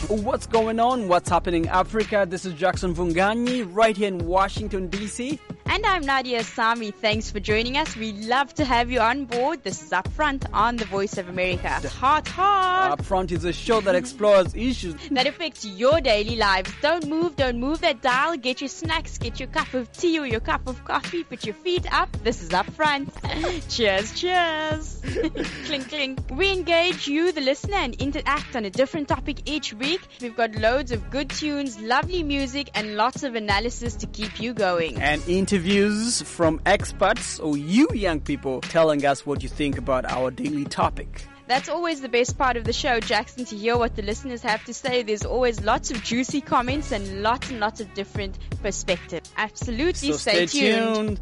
What's going on? What's happening in Africa? This is Jackson Vunganyi right here in Washington, D.C. And I'm Nadia Sami. Thanks for joining us. We love to have you on board. This is Upfront on the Voice of America. Hot. Upfront is a show that explores issues that affects your daily lives. Don't move that dial. Get your snacks, get your cup of tea or your cup of coffee. Put your feet up. This is Upfront. Cheers. Clink, clink. We engage you, the listener, and interact on a different topic each week. We've got loads of good tunes, lovely music, and lots of analysis to keep you going. And interviews from experts or you young people telling us what you think about our daily topic. That's always the best part of the show, Jackson, to hear what the listeners have to say. There's always lots of juicy comments and lots of different perspectives. Absolutely, so stay tuned.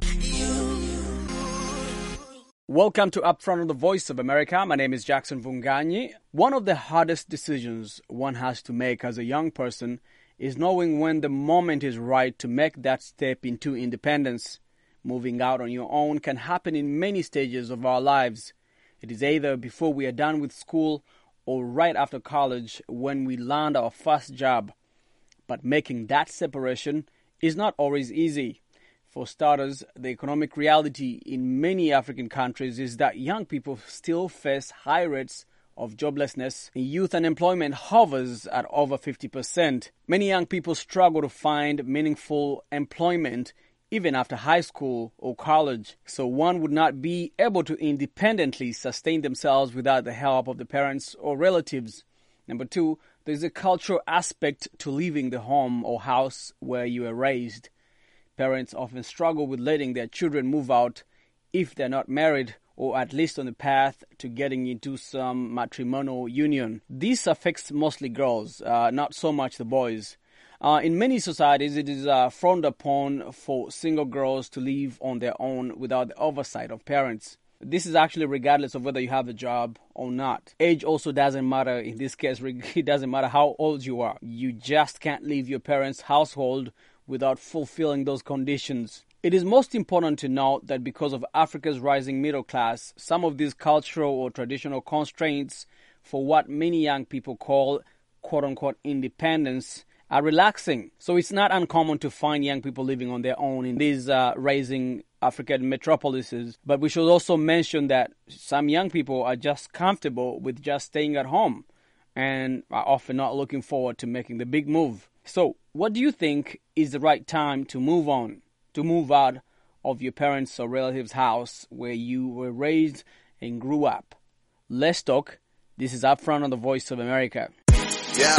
Welcome to Upfront on the Voice of America. My name is Jackson Vunganyi. One of the hardest decisions one has to make as a young person is knowing when the moment is right to make that step into independence. Moving out on your own can happen in many stages of our lives. It is either before we are done with school or right after college when we land our first job. But making that separation is not always easy. For starters, the economic reality in many African countries is that young people still face high rates of joblessness. Youth unemployment hovers at over 50%. Many young people struggle to find meaningful employment even after high school or college. So one would not be able to independently sustain themselves without the help of the parents or relatives. Number two, there's a cultural aspect to leaving the home or house where you were raised. Parents often struggle with letting their children move out if they're not married or at least on the path to getting into some matrimonial union. This affects mostly girls, not so much the boys. In many societies, it is frowned upon for single girls to live on their own without the oversight of parents. This is actually regardless of whether you have a job or not. Age also doesn't matter. In this case, it doesn't matter how old you are. You just can't leave your parents' household without fulfilling those conditions. It is most important to note that because of Africa's rising middle class, some of these cultural or traditional constraints for what many young people call quote-unquote independence are relaxing. So it's not uncommon to find young people living on their own in these rising African metropolises. But we should also mention that some young people are just comfortable with just staying at home and are often not looking forward to making the big move. So what do you think is the right time to move on, to move out of your parents' or relatives' house where you were raised and grew up? Let's talk. This is Upfront on the Voice of America. Yeah.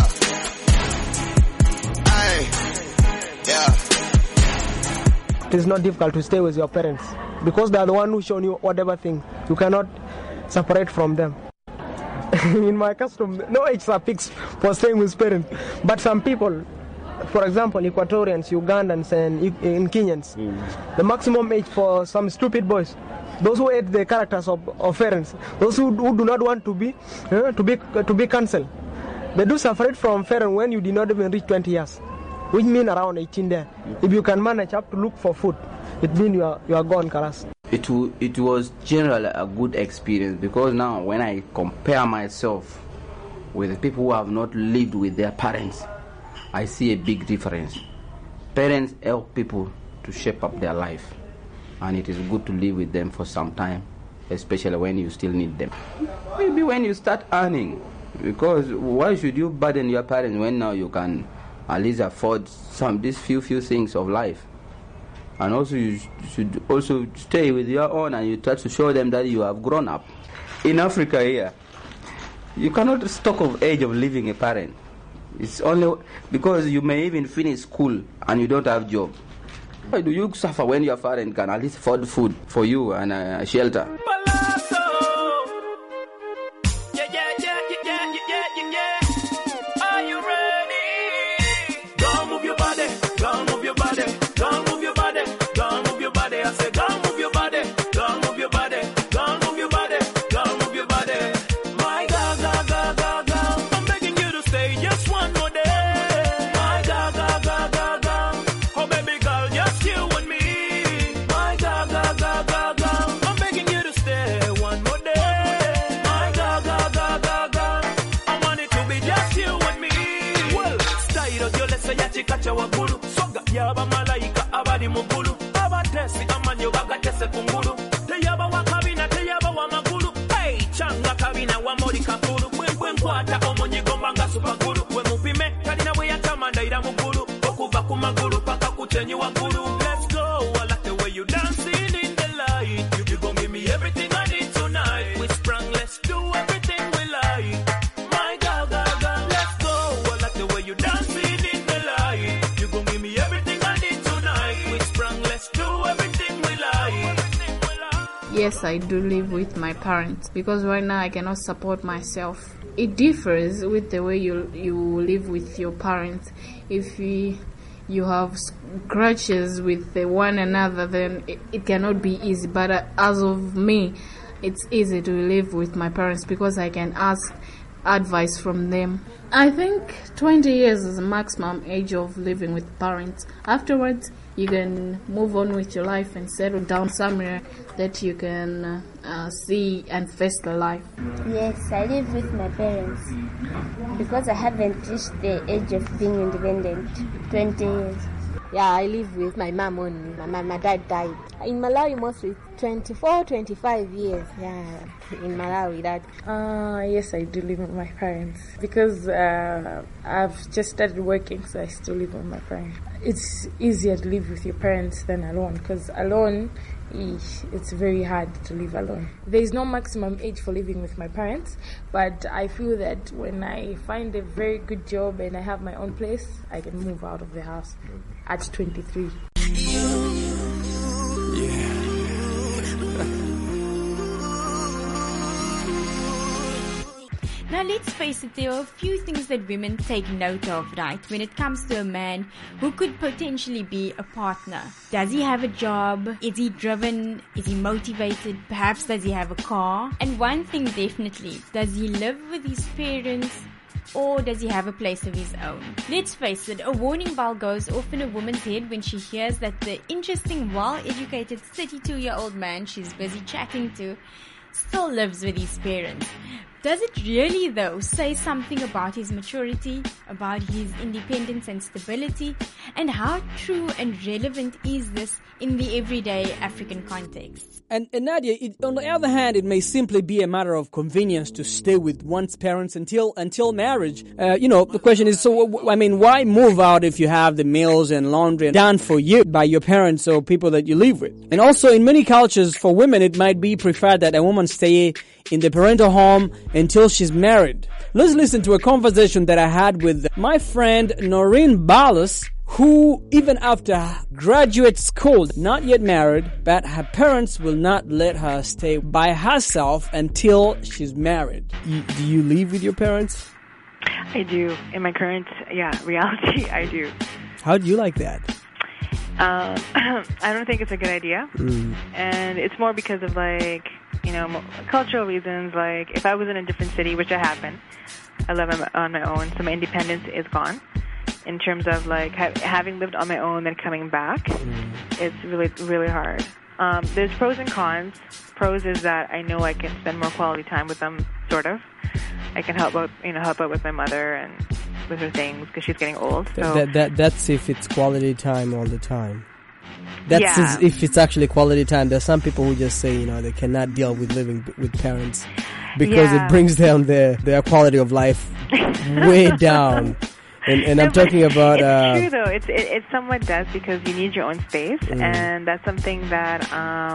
It is not difficult to stay with your parents because they are the one who shown you whatever thing. You cannot separate from them. In my custom, no age are fixed for staying with parents. But some people, for example, Equatorians, Ugandans, and in Kenyans, the maximum age for some stupid boys, those who hate the characters of parents, those who do not want to be cancelled, they do separate from parents when you did not even reach 20 years, which means around 18 there. If you can manage up to look for food, it means you are gone, Karas. It was generally a good experience because now when I compare myself with the people who have not lived with their parents, I see a big difference. Parents help people to shape up their life, and it is good to live with them for some time, especially when you still need them. Maybe when you start earning, because why should you burden your parents when now you can at least afford these few things of life? And also you should also stay with your own and you try to show them that you have grown up. In Africa here, you cannot talk of age of leaving a parent. It's only because you may even finish school and you don't have job. Why do you suffer when your parent can at least afford food for you and a shelter? Are you ready? Go move your body, go move your body, go move your body, go move your body. I say go move your body, go move your body, go move your body, go move your body. My God, God, God, God, God, I'm begging you to stay just one more day. My God, God, God, God, God, oh baby girl, just you and me. My God, God, God, God, God, I'm begging you to stay. ekika kya waggulu soga yaba malayika abali mu ggulu abateesi amanyo bagatese ku ngulu teyaba wa kabina teyaba wa magulu hey kyanga kabina wamoli kakulu bwe nkwata omunyigo mbanga supagulu we mupime talina bwe yatama ndayira mu ggulu okuva ku magulu paka ku kyenyi waggulu let's go I like the way you dancing in the light you gon' give me everything I need tonight we sprung let's do everything we like my girl let's go I like the way you dancing in the light you gon' give me everything I need tonight we sprung let's do everything we like. Yes, I do live with my parents because right now I cannot support myself. It differs with the way you live with your parents. If you have grudges with one another, then it cannot be easy. But as of me, it's easy to live with my parents because I can ask advice from them. I think 20 years is the maximum age of living with parents. Afterwards, you can move on with your life and settle down somewhere that you can see and face the life. Yes, I live with my parents because I haven't reached the age of being independent. 20 years. Yeah, I live with my mom only. My dad died. In Malawi, mostly 24, 25 years. Yeah, in Malawi, that. Yes, I do live with my parents because I've just started working, so I still live with my parents. It's easier to live with your parents than alone because alone, it's very hard to live alone. There is no maximum age for living with my parents, but I feel that when I find a very good job and I have my own place, I can move out of the house at 23. Now let's face it, there are a few things that women take note of, right? When it comes to a man who could potentially be a partner. Does he have a job? Is he driven? Is he motivated? Perhaps does he have a car? And one thing definitely, does he live with his parents? Or does he have a place of his own? Let's face it, a warning bell goes off in a woman's head when she hears that the interesting, well-educated 32-year-old man she's busy chatting to still lives with his parents. Does it really, though, say something about his maturity, about his independence and stability? And how true and relevant is this in the everyday African context? And Nadia, on the other hand, it may simply be a matter of convenience to stay with one's parents until marriage. The question is, why move out if you have the meals and laundry done for you by your parents or people that you live with? And also, in many cultures, for women, it might be preferred that a woman stay in the parental home until she's married. Let's listen to a conversation that I had with my friend Noreen Ballas, who, even after graduate school, not yet married, but her parents will not let her stay by herself until she's married. Do you live with your parents? I do. In my current, reality, I do. How do you like that? I don't think it's a good idea. And it's more because of cultural reasons. Like if I was in a different city, which I have been, I live on my own, so my independence is gone. In terms of having lived on my own and coming back, it's really, really hard. There's pros and cons. Pros is that I know I can spend more quality time with them, sort of. I can help out with my mother and with her things because she's getting old. So. That's if it's quality time all the time. That's if it's actually quality time. There's some people who just say, they cannot deal with living with parents because it brings down their quality of life way down. And I'm talking about... It's true, though. It somewhat does because you need your own space, and that's something that,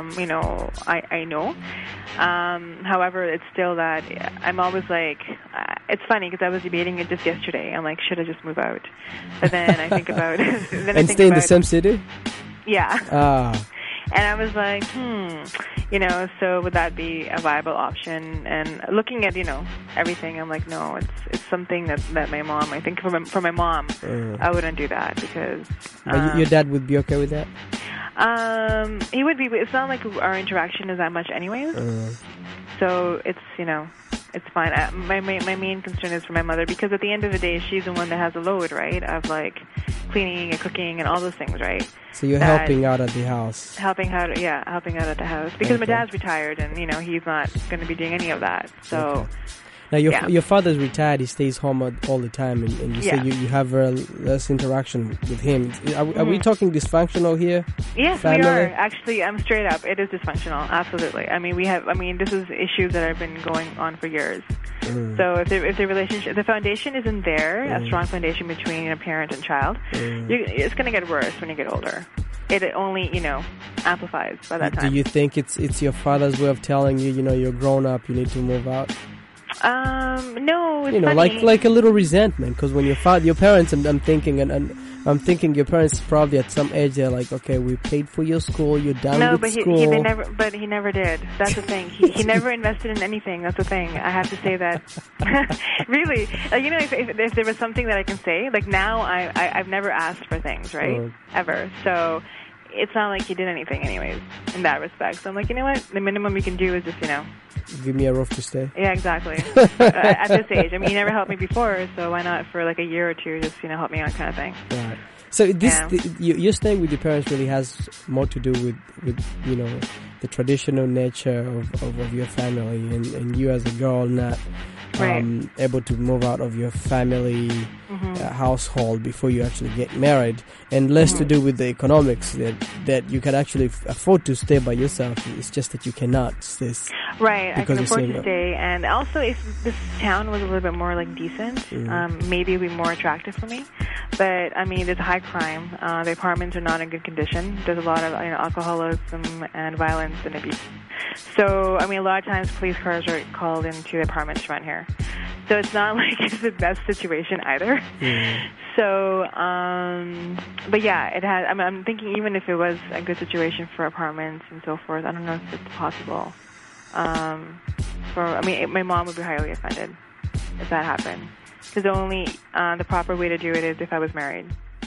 I know. However, it's still that I'm always it's funny because I was debating it just yesterday. I'm like, should I just move out? But then I think about... and stay in the same city? Yeah. And I was like, so would that be a viable option? And looking at, everything, I'm like, no, it's something that my mom, I think for my mom, I wouldn't do that because... your dad would be okay with that? He would be, but it's not like our interaction is that much anyways. So it's, it's fine. My main concern is for my mother because at the end of the day, she's the one that has a load, right? Of cleaning and cooking and all those things, right? So you're helping out at the house. Helping out at the house because my dad's retired and he's not going to be doing any of that. So Now, your father's retired. He stays home all the time, and you say you have less interaction with him. Are we talking dysfunctional here? Yes, family? We are. Actually, I'm straight up. It is dysfunctional. Absolutely. I mean, this is issues that have been going on for years. So if the relationship, the foundation isn't there, a strong foundation between a parent and child, it's going to get worse when you get older. It only, amplifies by that time. Do you think it's your father's way of telling you, you're grown up, you need to move out? No, it's funny. like a little resentment, because when your parents, and I'm thinking your parents probably at some age they're like, okay, we paid for your school, you're done with school. But he never did. That's the thing. He never invested in anything. That's the thing. I have to say that. Really, if there was something that I can say, like now I've never asked for things, right? Ever. So it's not like he did anything anyways in that respect. So I'm like, you know what? The minimum you can do is just, give me a roof to stay. Yeah, exactly. At this age. I mean, he never helped me before, so why not for like a year or two just, help me out kind of thing. Right. So you're staying with your parents really has more to do with the traditional nature of your family, and you as a girl not able to move out of your family household before you actually get married, and less to do with the economics that you can actually afford to stay by yourself. It's just that you cannot stay. Right, I can afford to stay, and also if this town was a little bit more like decent, maybe it would be more attractive for me. But I mean, there's high crime. The apartments are not in good condition. There's a lot of alcoholism and violence and abuse. So I mean, a lot of times police cars are called into the apartments around here. So it's not like it's the best situation either. So, but yeah, it has. I mean, I'm thinking even if it was a good situation for apartments and so forth, I don't know if it's possible. My mom would be highly offended if that happened. Because the proper way to do it is if I was married.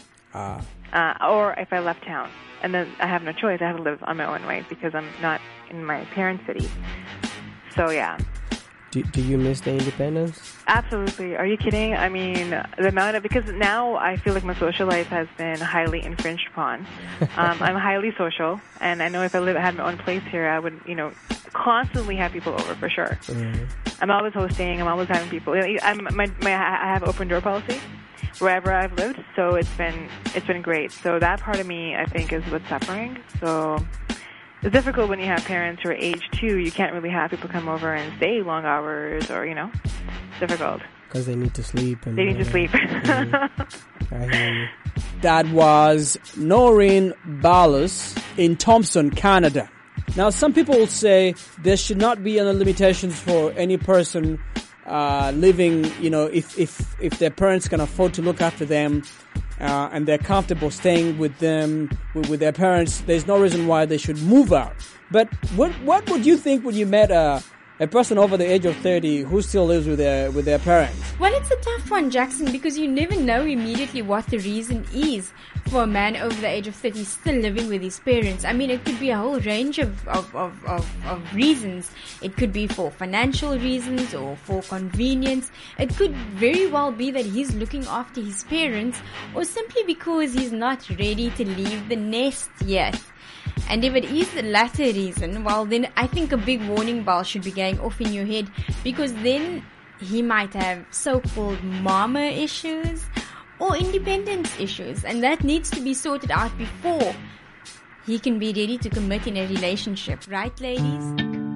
Or if I left town. And then I have no choice. I have to live on my own way because I'm not in my parents' city. So, yeah. Do you miss the independence? Absolutely. Are you kidding? I mean, the amount of, because now I feel like my social life has been highly infringed upon. I'm highly social, and I know if I had my own place here, I would, constantly have people over for sure. I'm always hosting. I'm always having people. I have open door policy wherever I've lived, so it's been great. So that part of me, I think, is what's suffering. So it's difficult when you have parents who are age 2. You can't really have people come over and stay long hours, or it's difficult. Because they need to sleep. They need to sleep. I hear you. That was Noreen Ballas in Thompson, Canada. Now, some people will say there should not be any limitations for any person living, if their parents can afford to look after them and they're comfortable staying with them, with their parents, there's no reason why they should move out. But what would you think when you met a person over the age of 30 who still lives with their parents? Well, it's a tough one, Jackson, because you never know immediately what the reason is for a man over the age of 30 still living with his parents. I mean, it could be a whole range of reasons. It could be for financial reasons or for convenience. It could very well be that he's looking after his parents, or simply because he's not ready to leave the nest yet. And if it is the latter reason, well, then I think a big warning bell should be going off in your head, because then he might have so-called mama issues or independence issues, and that needs to be sorted out before he can be ready to commit in a relationship. Right, ladies?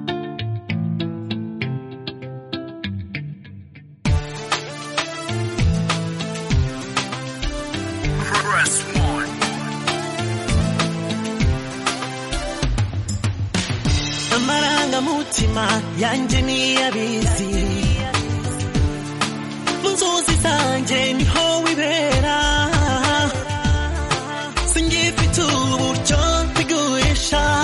Amarangamutima yanje niyabizi, munzozi zanje niho wibera, singifite uburyo bigurisha,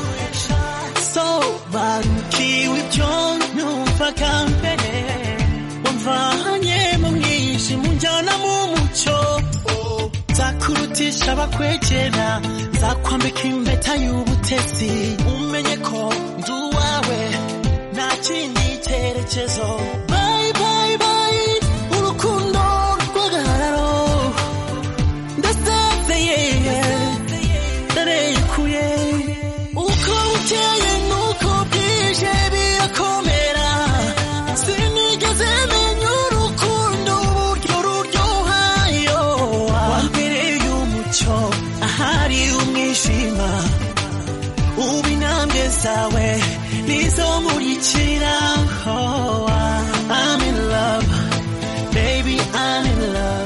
sobanukiwe ibyo numva kambere, wamvanye mu mwijima unjyana mu mucyo, nzakurutisha abakwegera, nzakwambika impeta y'ubutesi, umenye ko ndi uwawe nta kindi cyerekezo. Bye bye bye urukundo rw'agahararo, ndasezeye ndarekuye, uko bukeye nuko bwije birakomera, sinigeze zawe nizomurikira. Oh, I'm in love, baby, I'm in love.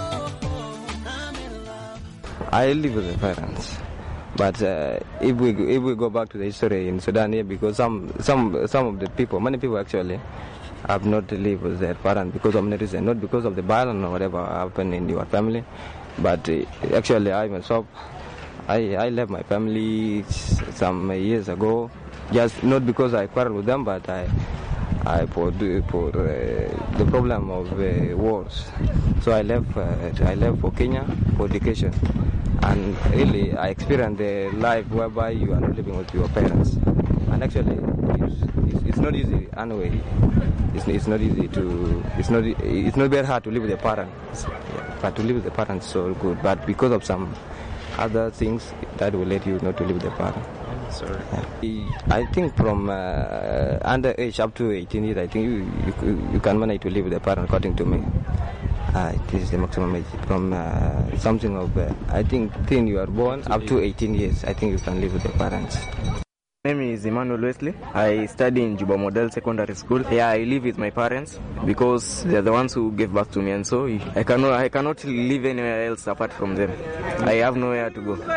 I live with the parents, but if we go back to the history in Sudan here, because some of the people, many people actually, have not lived with their parents because of many reasons, not because of the violence or whatever happened in your family, but actually I myself, I left my family some years ago, just not because I quarreled with them, but I for the problem of wars. So I left for Kenya for education, and really I experienced a life whereby you are not living with your parents, and actually it's not easy anyway. It's not easy to it's not very hard to live with your parents, but to live with the parents is so good. But because of some other things that will let you not to live with the parents. Sorry. I think from under age up to 18 years, I think you can manage to live with the parent, according to me. This is the maximum age. From something of, I think, till you are born up to 18 years, I think you can live with the parents. My name is Emmanuel Wesley. I study in Juba Model Secondary School. Yeah, I live with my parents because they are the ones who gave birth to me, and so I cannot live anywhere else apart from them. I have nowhere to go.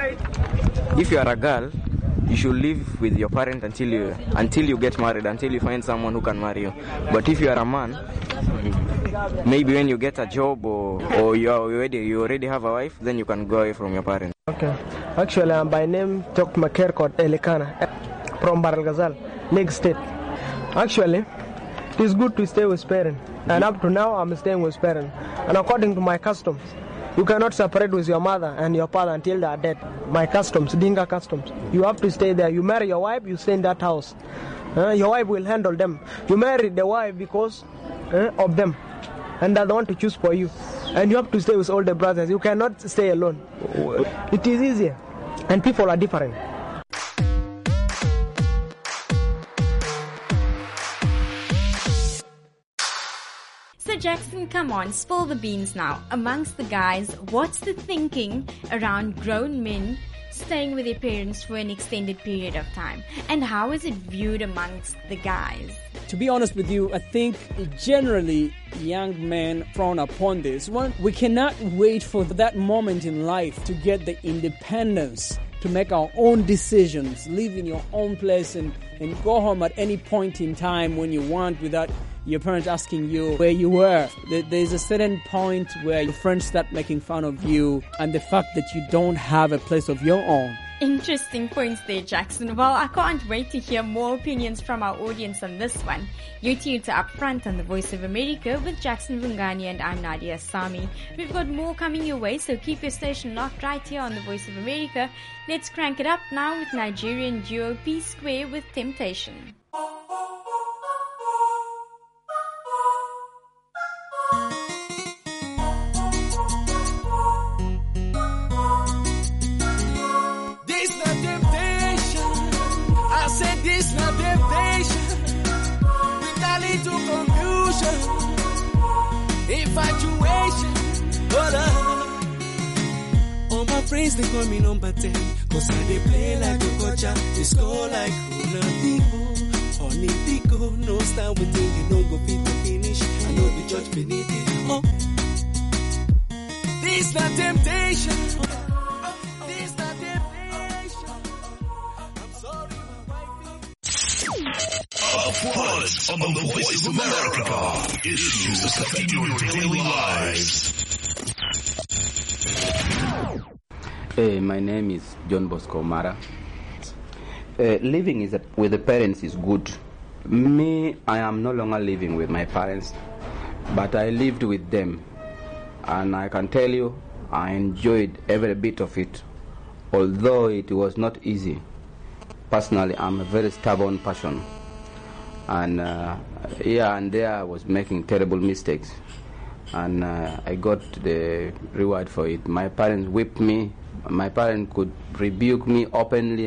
If you are a girl, you should live with your parent until you get married, until you find someone who can marry you. But if you are a man, maybe when you get a job or you already have a wife, then you can go away from your parents. Okay. Actually, I'm by name Tok Makerkot Elikana from Baral Ghazal, Lake State. Actually, it's good to stay with parents, and up to now I'm staying with parents. And according to my customs, you cannot separate with your mother and your father until they are dead. My customs, Dinka customs. You have to stay there. You marry your wife, you stay in that house. Your wife will handle them. You marry the wife because of them, and they want to choose for you. And you have to stay with all the brothers. You cannot stay alone. It is easier, and people are different. So Jackson, come on, spill the beans now. Amongst the guys, what's the thinking around grown men staying with their parents for an extended period of time? And how is it viewed amongst the guys? To be honest with you, I think generally young men frown upon this. We cannot wait for that moment in life to get the independence to make our own decisions, live in your own place and go home at any point in time when you want without your parents asking you where you were. There's a certain point where your friends start making fun of you and the fact that you don't have a place of your own. Interesting points there, Jackson. Well, I can't wait to hear more opinions from our audience on this one. You're tuned to Upfront on the Voice of America with Jackson Vungani, and I'm Nadia Sami. We've got more coming your way, so keep your station locked right here on the Voice of America. Let's crank it up now with Nigerian duo P Square with Temptation. This not temptation, with a little confusion, infatuation, hold on. All my friends, they call me number 10, cause I they play like a cocha, they score like Ronaldinho, honey Pico, no style with it, you don't go fit to finish, I know the judge beneath it, oh. This not temptation, this not temptation, I'm sorry. Upfront on the Voice of America. Issues affecting your daily lives. Hey, my name is John Bosco Mara. Living with the parents is good. Me, I am no longer living with my parents, but I lived with them. And I can tell you, I enjoyed every bit of it, although it was not easy. Personally, I'm a very stubborn person. And here and there I was making terrible mistakes. And I got the reward for it. My parents whipped me. My parents could rebuke me openly,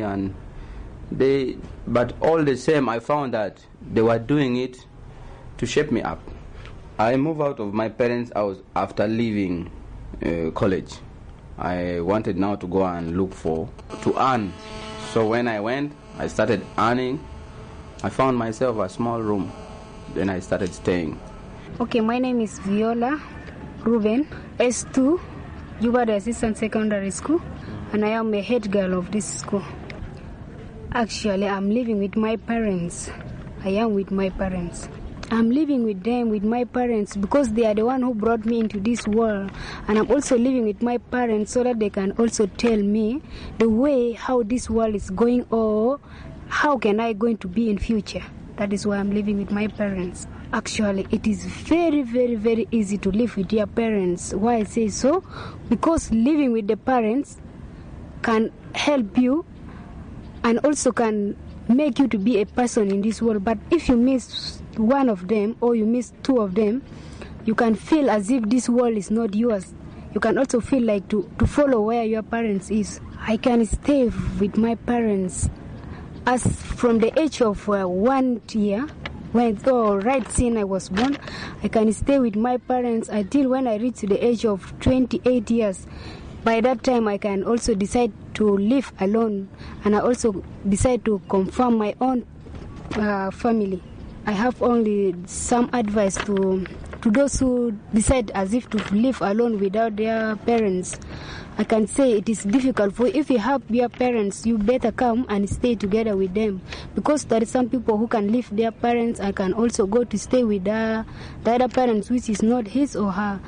but all the same I found that they were doing it to shape me up. I moved out of my parents' house after leaving college. I wanted now to go and to earn So when I went, I started earning. I found myself a small room. Then I started staying. Okay, my name is Viola Ruben, S2, Juba Assistant Secondary School, and I am a head girl of this school. Actually, I'm living with my parents. I am with my parents. I'm living with them, with my parents, because they are the one who brought me into this world. And I'm also living with my parents so that they can also tell me the way how this world is going, or how can I going to be in future. That is why I'm living with my parents. Actually, it is very, very, very easy to live with your parents. Why I say so? Because living with the parents can help you and also can make you to be a person in this world. But if you miss one of them or you miss two of them, you can feel as if this world is not yours. You can also feel like to follow where your parents is. I can stay with my parents as from the age of 1 year, right since I was born. I can stay with my parents until when I reach the age of 28 years. By that time, I can also decide to live alone, and I also decide to confirm my own family. I have only some advice to those who decide as if to live alone without their parents. I can say it is difficult for if you have your parents, you better come and stay together with them, because there are some people who can leave their parents and can also go to stay with the other parents, which is not his or her.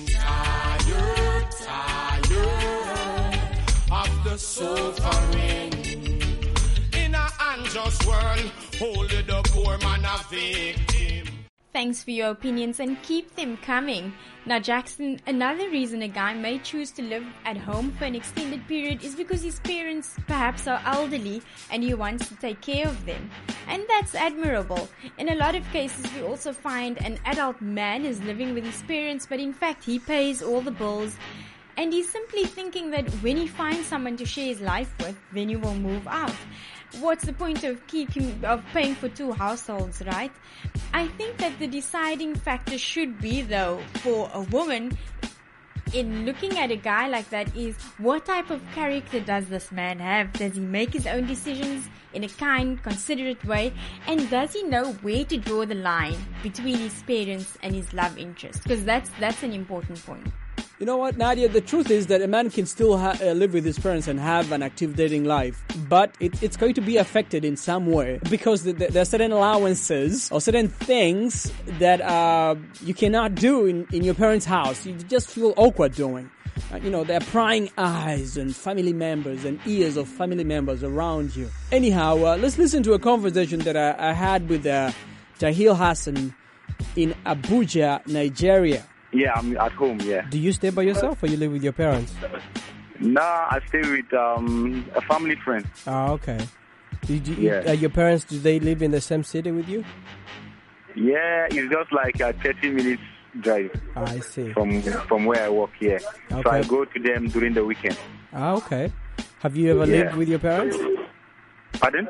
Of the suffering in an unjust world, holding the poor man a victim. Thanks for your opinions and keep them coming. Now, Jackson, another reason a guy may choose to live at home for an extended period is because his parents perhaps are elderly and he wants to take care of them. And that's admirable. In a lot of cases, we also find an adult man is living with his parents, but in fact, he pays all the bills. And he's simply thinking that when he finds someone to share his life with, then he will move out. What's the point of paying for two households, right? I think that the deciding factor should be, though, for a woman in looking at a guy like that is, what type of character does this man have? Does he make his own decisions in a kind, considerate way? And does he know where to draw the line between his parents and his love interest? Because that's an important point. You know what, Nadia? The truth is that a man can still live with his parents and have an active dating life, but it's going to be affected in some way because there are certain allowances or certain things that you cannot do in your parents' house. You just feel awkward doing. There are prying eyes and family members and ears of family members around you. Anyhow, let's listen to a conversation that I had with Tahil Hassan in Abuja, Nigeria. Yeah, I'm at home, yeah. Do you stay by yourself or you live with your parents? Nah, I stay with a family friend. Oh, okay. Your parents, do they live in the same city with you? Yeah, it's just like a 30 minutes drive. I see. From where I work here. Okay. So I go to them during the weekend. Ah, okay. Have you ever lived with your parents? Pardon?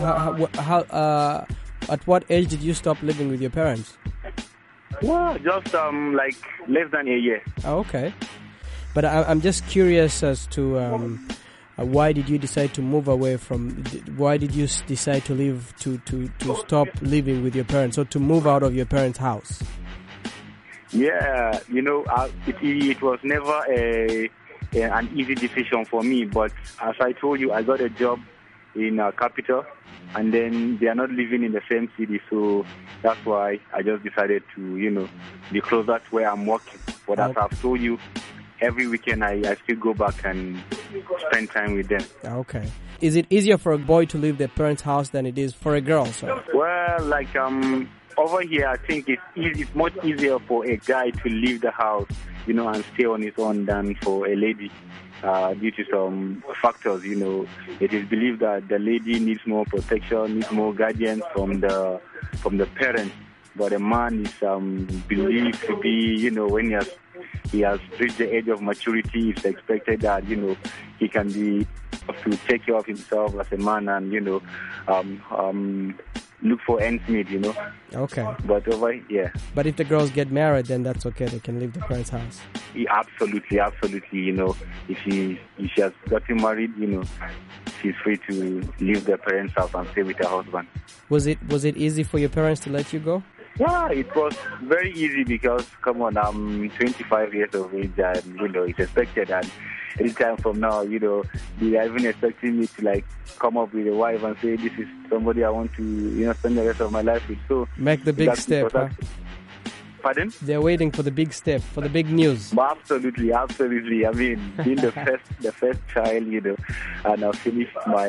At what age did you stop living with your parents? Well, just like less than a year. Oh, okay. But I'm just curious as to why did you decide to move away from? Why did you decide to leave to stop living with your parents, or to move out of your parents' house? Yeah, it was never an easy decision for me. But as I told you, I got a job in capital, and then they are not living in the same city, so that's why I just decided to, be closer to where I'm working. But as I've told you, every weekend I still go back and spend time with them. Okay. Is it easier for a boy to leave their parents' house than it is for a girl? So? Well, over here, I think it's much easier for a guy to leave the house, and stay on his own than for a lady. Due to some factors, it is believed that the lady needs more protection, needs more guidance from the parents. But a man is believed to be, when he has reached the age of maturity, it's expected that he can be to take care of himself as a man and look for ends meet, you know. Okay. But yeah. But if the girls get married, then that's okay. They can leave the parents' house. Yeah, absolutely. You know, if she has gotten married, you know, she's free to leave the parents' house and stay with her husband. Was it easy for your parents to let you go? Yeah, it was very easy because, come on, I'm 25 years of age and, you know, it's expected. And any time from now, you know, they are even expecting me to, like, come up with a wife and say, this is somebody I want to, you know, spend the rest of my life with. So make the big step, huh? Pardon? They're waiting for the big step, for the big news. Absolutely. I mean, being the first child, you know, and I've finished my,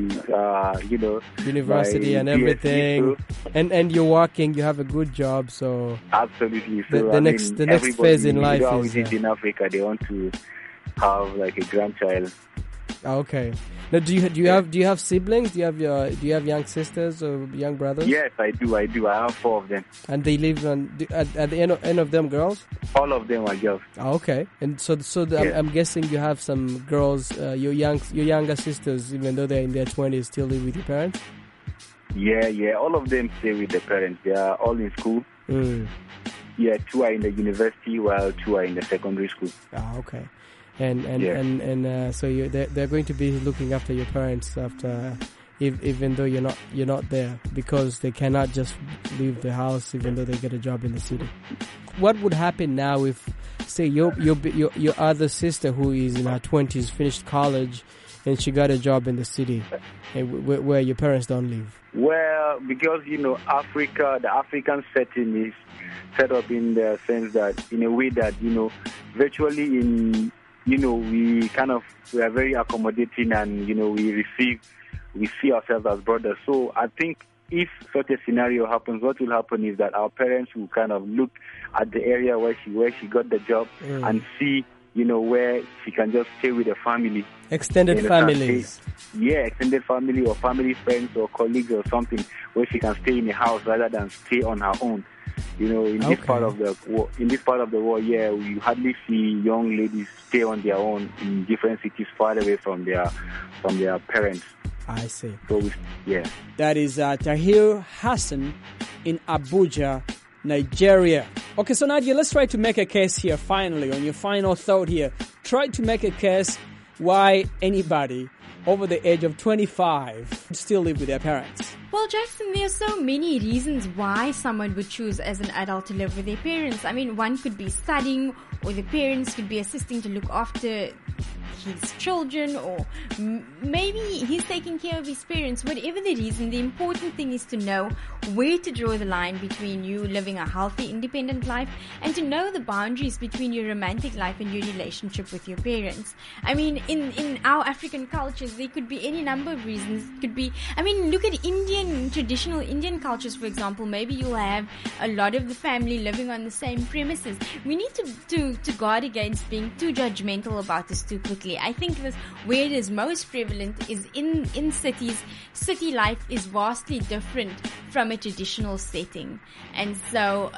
you know, university and everything, and you're working. You have a good job, so absolutely. So the next phase in life is in Africa. They want to have like a grandchild. Okay. Now, do you have siblings? Do you have young sisters or young brothers? Yes, I do. I have 4 of them. And they live at the end of them girls? All of them are girls. Okay. And so yeah. I'm guessing you have some girls, your younger sisters, even though they're in their 20s, still live with your parents? Yeah. All of them stay with their parents. They are all in school. Yeah, 2 are in the university while 2 are in the secondary school. Okay. And so they're going to be looking after your parents after, even though you're not there, because they cannot just leave the house even though they get a job in the city. What would happen now if, say, your other sister who is in her 20s finished college and she got a job in the city, where your parents don't live? Well, because you know the African setting is set up in the sense that, in a way that, you know, virtually in, you know, we are very accommodating, and, you know, we see ourselves as brothers. So I think if such a scenario happens, what will happen is that our parents will kind of look at the area where she got the job and see, you know, where she can just stay with the family. Extended families. Extended family or family friends or colleagues or something, where she can stay in the house rather than stay on her own. You know, in this part of the world, yeah, we hardly see young ladies stay on their own in different cities far away from their parents. I see. So yeah. That is Tahir Hassan in Abuja, Nigeria. Okay, so Nadia, let's try to make a case here finally, on your final thought here. Try to make a case why anybody over the age of 25 still live with their parents. Well, Jackson, there are so many reasons why someone would choose as an adult to live with their parents. I mean, one could be studying, or the parents could be assisting to look after his children, or maybe he's taking care of his parents. Whatever the reason, the important thing is to know where to draw the line between you living a healthy, independent life and to know the boundaries between your romantic life and your relationship with your parents. I mean, in our African cultures, there could be any number of reasons. It could be, I mean, look at traditional Indian cultures, for example. Maybe you'll have a lot of the family living on the same premises. We need to guard against being too judgmental about this too quickly. I think where it is most prevalent is in cities. City life is vastly different from a traditional setting. And so,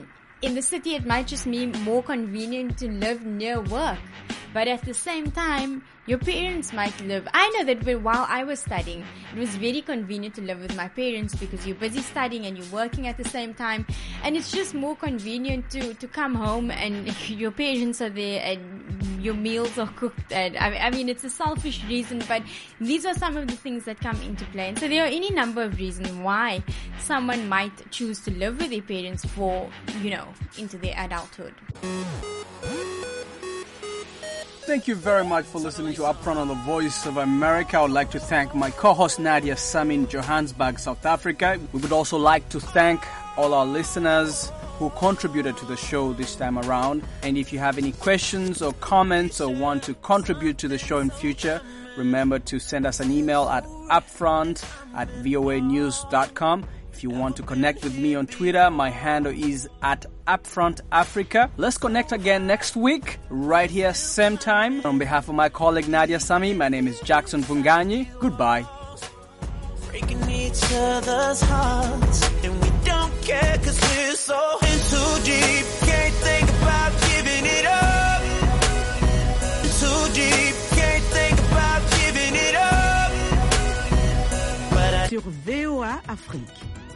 in the city, it might just be more convenient to live near work. But at the same time, your parents might live. I know that while I was studying, it was very convenient to live with my parents because you're busy studying and you're working at the same time. And it's just more convenient to come home and your parents are there and your meals are cooked. And I mean, it's a selfish reason, but these are some of the things that come into play. And so there are any number of reasons why someone might choose to live with their parents for, into their adulthood. Thank you very much for listening to Upfront on the Voice of America. I would like to thank my co-host Nadia Sami in Johannesburg, South Africa. We would also like to thank all our listeners who contributed to the show this time around. And if you have any questions or comments or want to contribute to the show in future, remember to send us an email at upfront@voanews.com. If you want to connect with me on Twitter, my handle is @UpfrontAfrica. Let's connect again next week, right here, same time. On behalf of my colleague Nadia Sami, my name is Jackson Vunganyi. Goodbye. Breaking each other's hearts, and we don't care cause we're so in too deep. Can't think about giving it up. Too deep, can't think about giving it up. Sur VOA Afrique.